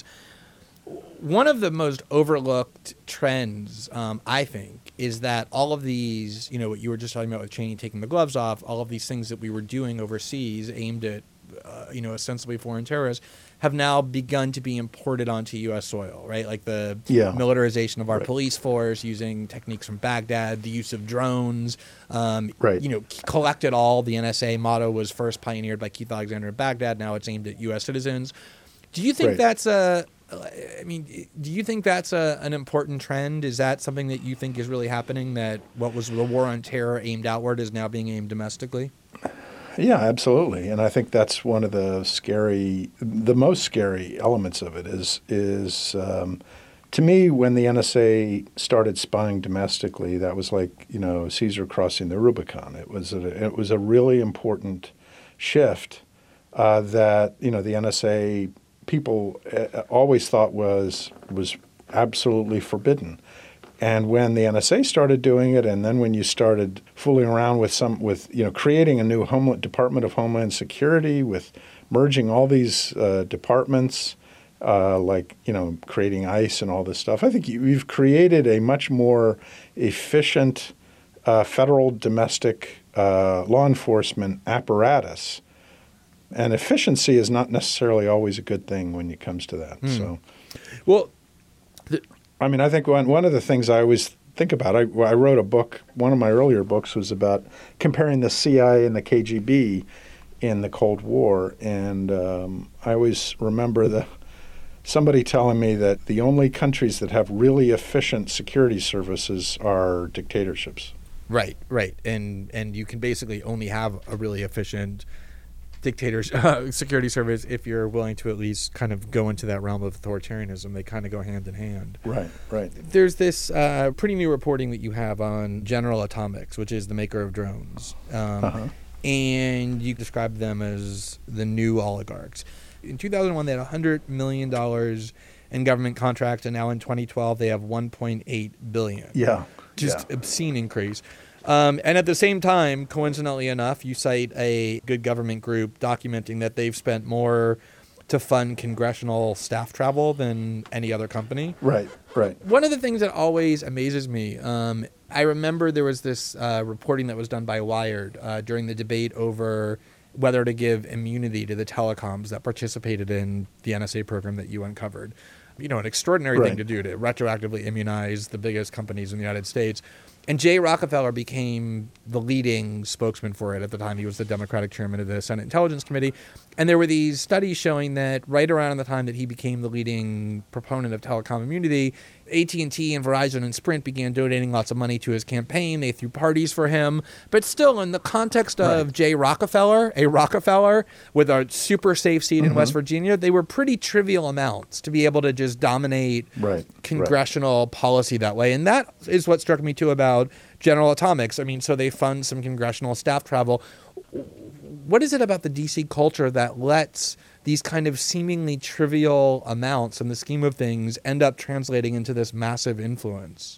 One of the most overlooked trends, um, I think, is that all of these, you know, what you were just talking about with Cheney taking the gloves off, all of these things that we were doing overseas aimed at, uh, you know, ostensibly foreign terrorists, have now begun to be imported onto U S soil, right? Like the yeah. militarization of our right. police force using techniques from Baghdad, the use of drones, um, right. you know, collected all. The N S A motto was first pioneered by Keith Alexander in Baghdad. Now it's aimed at U S citizens. Do you think right. that's a... I mean, do you think that's a, an important trend? Is that something that you think is really happening, that what was the war on terror aimed outward is now being aimed domestically? Yeah, absolutely. And I think that's one of the scary, the most scary elements of it is, is um, to me, when the N S A started spying domestically, that was like, you know, Caesar crossing the Rubicon. It was a, it was a really important shift uh, that, you know, the N S A people always thought was was absolutely forbidden. And when the N S A started doing it, and then when you started fooling around with some with you know creating a new Homeland Department of Homeland Security, with merging all these uh, departments, uh, like you know creating ICE and all this stuff, I think you, you've created a much more efficient uh, federal domestic uh, law enforcement apparatus. And efficiency is not necessarily always a good thing when it comes to that. Mm. So, well, the- I mean, I think one one of the things I always think about, I, I wrote a book, one of my earlier books was about comparing the C I A and the K G B in the Cold War. And um, I always remember the somebody telling me that the only countries that have really efficient security services are dictatorships. Right, right. And, and you can basically only have a really efficient dictators uh, security service if you're willing to at least kind of go into that realm of authoritarianism. They kind of go hand in hand. Right, right. There's this uh, pretty new reporting that you have on General Atomics, which is the maker of drones. Um, uh-huh. And you describe them as the new oligarchs. In two thousand one, they had one hundred million dollars in government contracts, and now in twenty twelve, they have one point eight billion dollars. Yeah. Just yeah. obscene increase. Um, and at the same time, coincidentally enough, you cite a good government group documenting that they've spent more to fund congressional staff travel than any other company. Right, right. One of the things that always amazes me, um, I remember there was this uh, reporting that was done by Wired uh, during the debate over whether to give immunity to the telecoms that participated in the N S A program that you uncovered. You know, an extraordinary Right. thing to do, to retroactively immunize the biggest companies in the United States. And Jay Rockefeller became the leading spokesman for it at the time. He was the Democratic chairman of the Senate Intelligence Committee. And there were these studies showing that right around the time that he became the leading proponent of telecom immunity, A T and T and Verizon and Sprint began donating lots of money to his campaign. They threw parties for him. But still, in the context of Right. Jay Rockefeller, a Rockefeller with a super safe seat Mm-hmm. in West Virginia, they were pretty trivial amounts to be able to just dominate Right. congressional policy that way. And that is what struck me too about General Atomics. I mean, so they fund some congressional staff travel. What is it about the D C culture that lets these kind of seemingly trivial amounts in the scheme of things end up translating into this massive influence?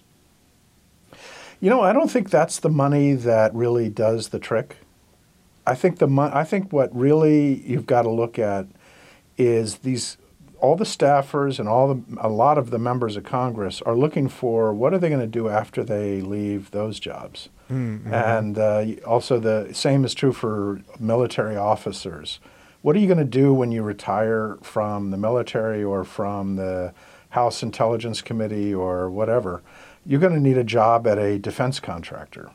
You know, I don't think that's the money that really does the trick. I think the mon- I think what really you've got to look at is these all the staffers and all the a lot of the members of Congress are looking for what are they going to do after they leave those jobs. Mm-hmm. And uh, also the same is true for military officers. What are you going to do when you retire from the military or from the House Intelligence Committee or whatever? You're going to need a job at a defense contractor.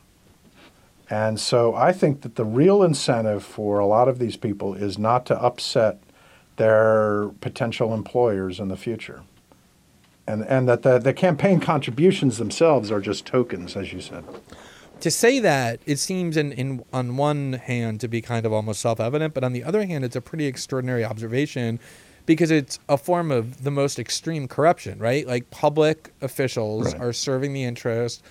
And so I think that the real incentive for a lot of these people is not to upset their potential employers in the future. And and that the, the campaign contributions themselves are just tokens, as you said. To say that, it seems in, in on one hand to be kind of almost self-evident, but on the other hand, it's a pretty extraordinary observation because it's a form of the most extreme corruption, right? Like public officials Right. are serving the interest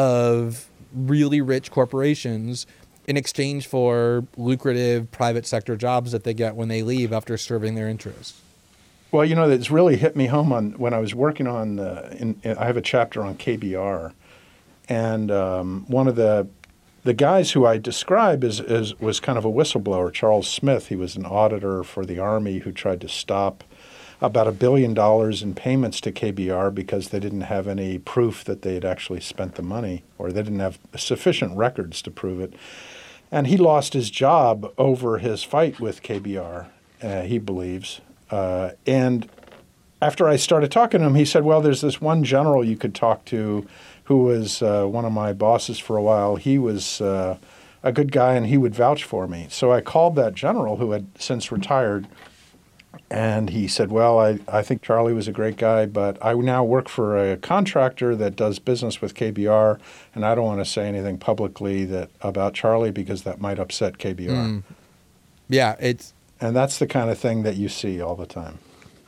of really rich corporations in exchange for lucrative private sector jobs that they get when they leave after serving their interests. Well, you know, it's really hit me home on when I was working on, uh, in, in, I have a chapter on K B R, and um, one of the the guys who I describe is, is was kind of a whistleblower, Charles Smith. He was an auditor for the Army who tried to stop about a billion dollars in payments to K B R because they didn't have any proof that they had actually spent the money, or they didn't have sufficient records to prove it. And he lost his job over his fight with K B R, uh, he believes. Uh, and after I started talking to him, he said, well, there's this one general you could talk to who was uh, one of my bosses for a while. He was uh, a good guy, and he would vouch for me. So I called that general, who had since retired, and he said, well, I, I think Charlie was a great guy, but I now work for a contractor that does business with K B R, and I don't want to say anything publicly that about Charlie because that might upset K B R. Mm. Yeah, it's And that's the kind of thing that you see all the time.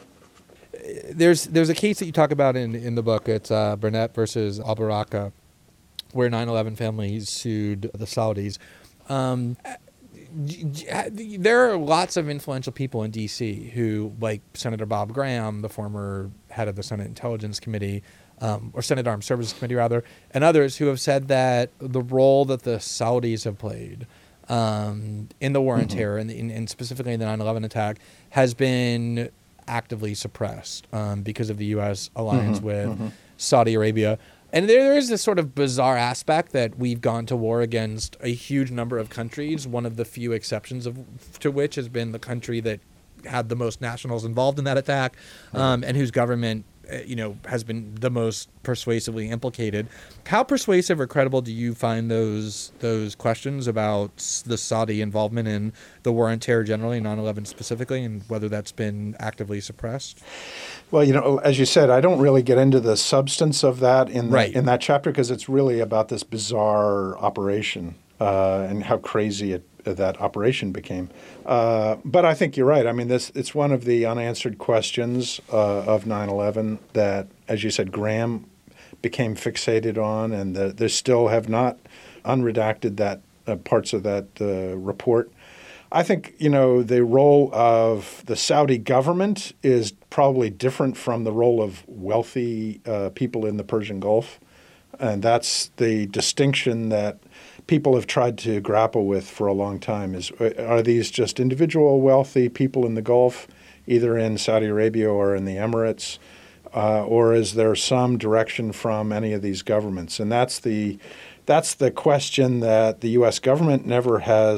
there's there's a case that you talk about in, in the book. It's uh, Burnett versus Al Baraka, where nine eleven families sued the Saudis. Um, there are lots of influential people in D C who, like Senator Bob Graham, the former head of the Senate Intelligence Committee, um, or Senate Armed Services Committee rather, and others who have said that the role that the Saudis have played um, in the war on mm-hmm. terror, and, in, and specifically in the nine eleven attack, has been actively suppressed um, because of the U S alliance mm-hmm. with mm-hmm. Saudi Arabia. And there, there is this sort of bizarre aspect that we've gone to war against a huge number of countries, one of the few exceptions of to which has been the country that had the most nationals involved in that attack, um, and whose government, uh, you know, has been the most persuasively implicated. How persuasive or credible do you find those those questions about the Saudi involvement in the war on terror generally, nine eleven specifically, and whether that's been actively suppressed? Well, you know, as you said, I don't really get into the substance of that in the, right. in that chapter because it's really about this bizarre operation uh, and how crazy it, that operation became. Uh, but I think you're right. I mean, this it's one of the unanswered questions uh, of nine eleven that, as you said, Graham became fixated on, and the, they still have not unredacted that uh, parts of that uh, report. I think, you know, the role of the Saudi government is probably different from the role of wealthy uh, people in the Persian Gulf. And that's the distinction that people have tried to grapple with for a long time is, are these just individual wealthy people in the Gulf, either in Saudi Arabia or in the Emirates, uh, or is there some direction from any of these governments? And that's the, that's the question that the U S government never has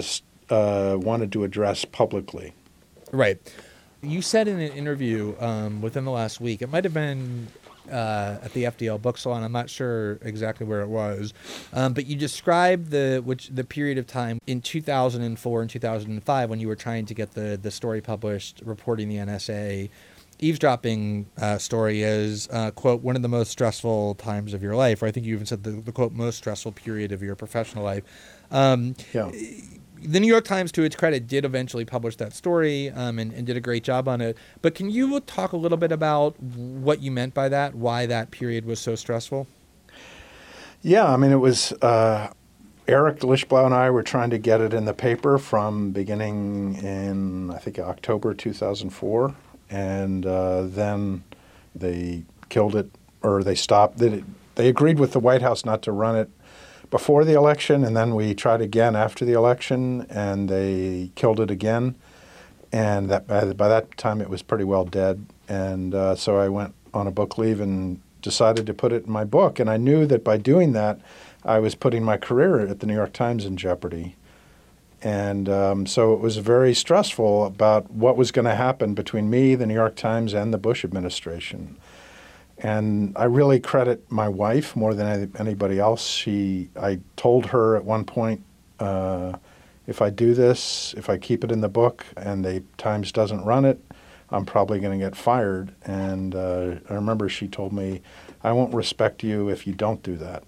uh, wanted to address publicly. Right. You said in an interview um, within the last week, it might have been uh, at the F D L book salon, I'm not sure exactly where it was, um, but you described the which the period of time in two thousand four and two thousand five when you were trying to get the, the story published reporting the N S A eavesdropping uh, story as, uh, quote, one of the most stressful times of your life, or I think you even said the, the quote, most stressful period of your professional life. Um, yeah. The New York Times, to its credit, did eventually publish that story um, and, and did a great job on it. But can you talk a little bit about what you meant by that, why that period was so stressful? Yeah, I mean, it was uh, Eric Lischblau and I were trying to get it in the paper from beginning in, I think, October two thousand four. And uh, then they killed it, or they stopped. They, they agreed with the White House not to run it before the election, and then we tried again after the election, and they killed it again. And that by, by that time, it was pretty well dead. And uh, so I went on a book leave and decided to put it in my book. And I knew that by doing that, I was putting my career at the New York Times in jeopardy. And um, so it was very stressful about what was going to happen between me, the New York Times, and the Bush administration. And I really credit my wife more than any, anybody else. She, I told her at one point, uh, if I do this, if I keep it in the book and the Times doesn't run it, I'm probably going to get fired. And uh, I remember she told me, I won't respect you if you don't do that.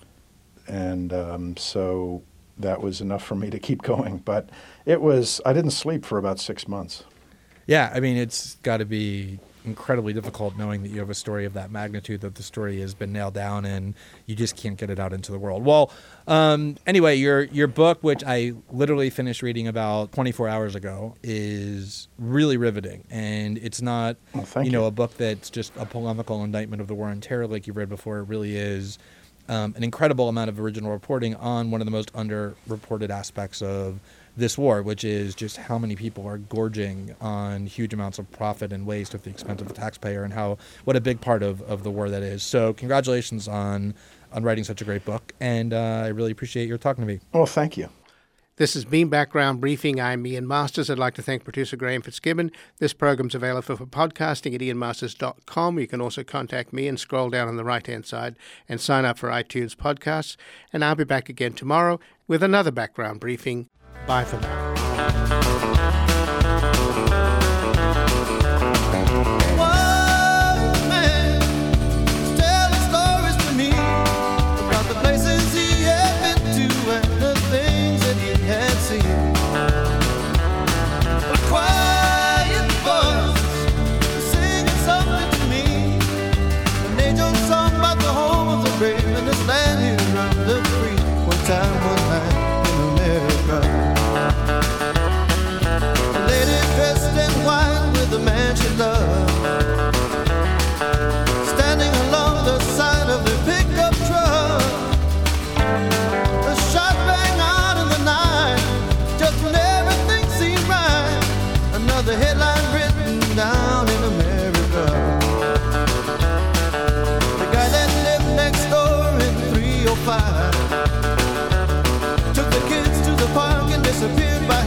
And um, so that was enough for me to keep going. But it was, I didn't sleep for about six months. Yeah, I mean, it's got to be incredibly difficult knowing that you have a story of that magnitude, that the story has been nailed down and you just can't get it out into the world. Well, um, anyway, your your book, which I literally finished reading about twenty-four hours ago, is really riveting. And it's not, well, thank you know, you. a book that's just a polemical indictment of the war on terror like you've read before. It really is um, an incredible amount of original reporting on one of the most underreported aspects of this war, which is just how many people are gorging on huge amounts of profit and waste at the expense of the taxpayer, and how what a big part of, of the war that is. So congratulations on on writing such a great book, and uh, I really appreciate your talking to me. Well, thank you. This has been Background Briefing. I'm Ian Masters. I'd like to thank producer Graham Fitzgibbon. This program's available for podcasting at ian masters dot com. You can also contact me and scroll down on the right-hand side and sign up for iTunes podcasts. And I'll be back again tomorrow with another Background Briefing. Bye for now. The headline written down in America. The guy that lived next door in three oh five took the kids to the park and disappeared by